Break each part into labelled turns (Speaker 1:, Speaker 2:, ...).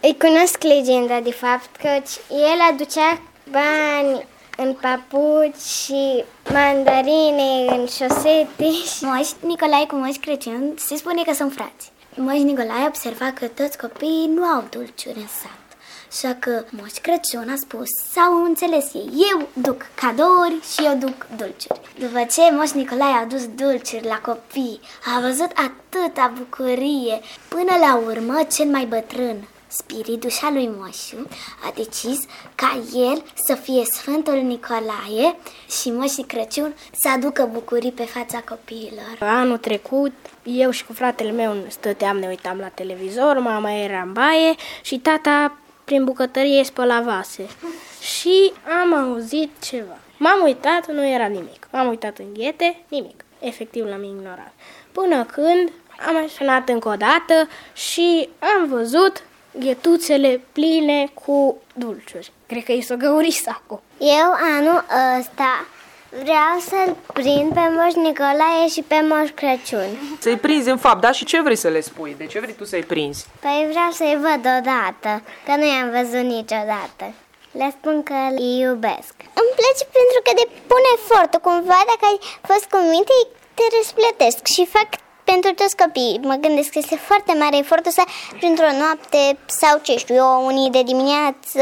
Speaker 1: Îi cunosc legenda, de fapt, căci el aducea bani în papuci și mandarine în șosete.
Speaker 2: Moș Nicolae cu Moș Crăciun se spune că sunt frați. Moș Nicolae observa că toți copiii nu au dulciuri în sat. Așa că Moș Crăciun a spus, s-au înțeles ei, eu duc cadouri și eu duc dulciuri. După ce Moș Nicolae a dus dulciuri la copii, a văzut atâta bucurie, până la urmă cel mai bătrân, spiritușa lui Moșu, a decis ca el să fie Sfântul Nicolae și Moș Crăciun să aducă bucurii pe fața copiilor.
Speaker 3: Anul trecut, eu și cu fratele meu stăteam, ne uitam la televizor, mama era în baie și tata prin bucătărie spăla vase. Și am auzit ceva. M-am uitat, nu era nimic. M-am uitat în ghete, nimic. Efectiv l-am ignorat. Până când am mai sunat încă o dată și am văzut ghetuțele pline cu dulciuri. Cred că i s-o găuri sacul.
Speaker 1: Eu anul ăsta vreau să-l prind pe Moș Nicolae și pe Moș Crăciun.
Speaker 4: Să-i prinzi în fapt, da? Și ce vrei să le spui? De ce vrei tu să-i prinzi?
Speaker 1: Păi vreau să-i văd odată, că nu i-am văzut niciodată. Le spun că îi iubesc. Îmi place pentru că depun efortul. Cumva dacă ai fost cu minte, te răsplătesc și fac pentru toți copiii. Mă gândesc că este foarte mare efortul să printr-o noapte sau ce știu eu, unii de dimineață,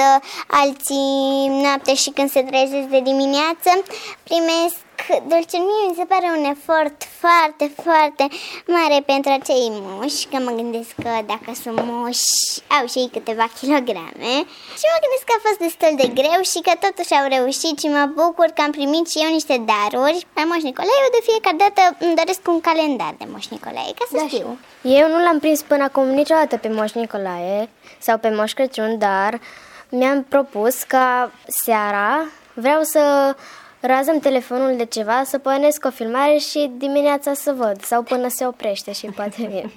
Speaker 1: alții noapte și când se trezesc de dimineață, primesc dulciuri. Mie mi se pare un efort foarte, foarte mare pentru acei moși, că mă gândesc că dacă sunt moși, au și ei câteva kilograme și mă gândesc că a fost destul de greu și că totuși au reușit și mă bucur că am primit și eu niște daruri pe Moș Nicolae. Eu de fiecare dată îmi doresc un calendar de Moș Nicolae, ca să știu.
Speaker 5: Eu nu l-am prins până acum niciodată pe Moș Nicolae sau pe Moș Crăciun, dar mi-am propus ca seara vreau să razăm telefonul de ceva, să pornesc o filmare și dimineața să văd, sau până se oprește și poate vine.